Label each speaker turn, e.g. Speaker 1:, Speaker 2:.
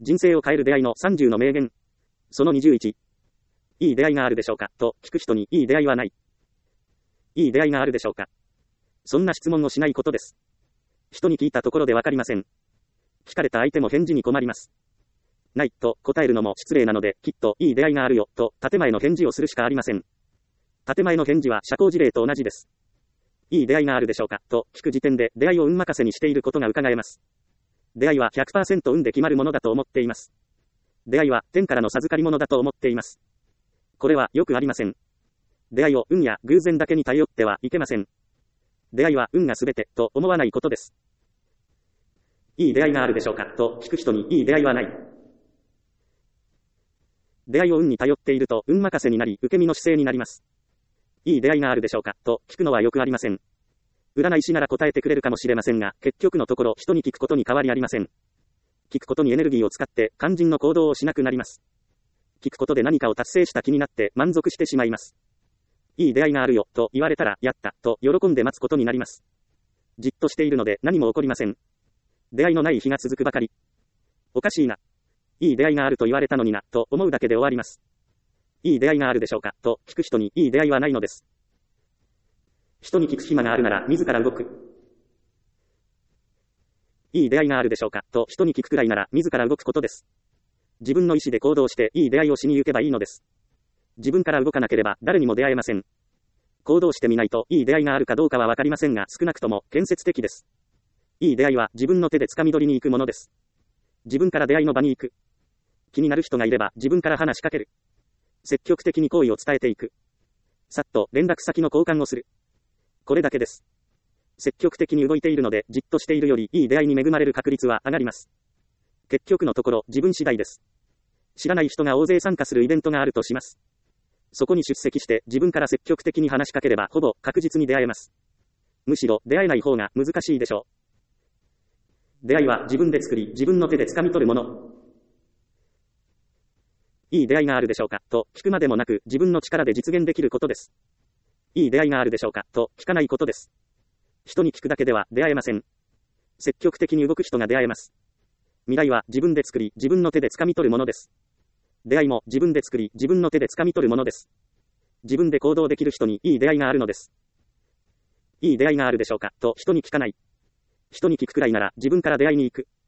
Speaker 1: 人生を変える出会いの30の名言。その21。いい出会いがあるでしょうかと聞く人にいい出会いはない。いい出会いがあるでしょうか。そんな質問をしないことです。人に聞いたところでわかりません。聞かれた相手も返事に困ります。ないと答えるのも失礼なので、きっといい出会いがあるよと建前の返事をするしかありません。建前の返事は社交辞令と同じです。いい出会いがあるでしょうかと聞く時点で出会いを運任せにしていることが伺えます。出会いは 100% 運で決まるものだと思っています。出会いは天からの授かり物だと思っています。これはよくありません。出会いを運や偶然だけに頼ってはいけません。出会いは運が全てと思わないことです。いい出会いがあるでしょうかと聞く人にいい出会いはない。出会いを運に頼っていると運任せになり受け身の姿勢になります。いい出会いがあるでしょうかと聞くのはよくありません。占い師なら答えてくれるかもしれませんが、結局のところ人に聞くことに変わりありません。聞くことにエネルギーを使って肝心の行動をしなくなります。聞くことで何かを達成した気になって満足してしまいます。いい出会いがあるよと言われたらやったと喜んで待つことになります。じっとしているので何も起こりません。出会いのない日が続くばかり。おかしいな。いい出会いがあると言われたのになと思うだけで終わります。いい出会いがあるでしょうかと聞く人にいい出会いはないのです。人に聞く暇があるなら自ら動く。いい出会いがあるでしょうかと人に聞くくらいなら自ら動くことです。自分の意思で行動していい出会いをしに行けばいいのです。自分から動かなければ誰にも出会えません。行動してみないといい出会いがあるかどうかはわかりませんが、少なくとも建設的です。いい出会いは自分の手で掴み取りに行くものです。自分から出会いの場に行く。気になる人がいれば自分から話しかける。積極的に好意を伝えていく。さっと連絡先の交換をする。これだけです。積極的に動いているので、じっとしているよりいい出会いに恵まれる確率は上がります。結局のところ自分次第です。知らない人が大勢参加するイベントがあるとします。そこに出席して自分から積極的に話しかければほぼ確実に出会えます。むしろ出会えない方が難しいでしょう。出会いは自分で作り、自分の手で掴み取るもの。いい出会いがあるでしょうかと聞くまでもなく自分の力で実現できることです。いい出会いがあるでしょうかと聞かないことです。人に聞くだけでは出会えません。積極的に動く人が出会えます。未来は自分で作り、自分の手で掴み取るものです。出会いも自分で作り、自分の手で掴み取るものです。自分で行動できる人にいい出会いがあるのです。いい出会いがあるでしょうかと人に聞かない。人に聞くくらいなら自分から出会いに行く。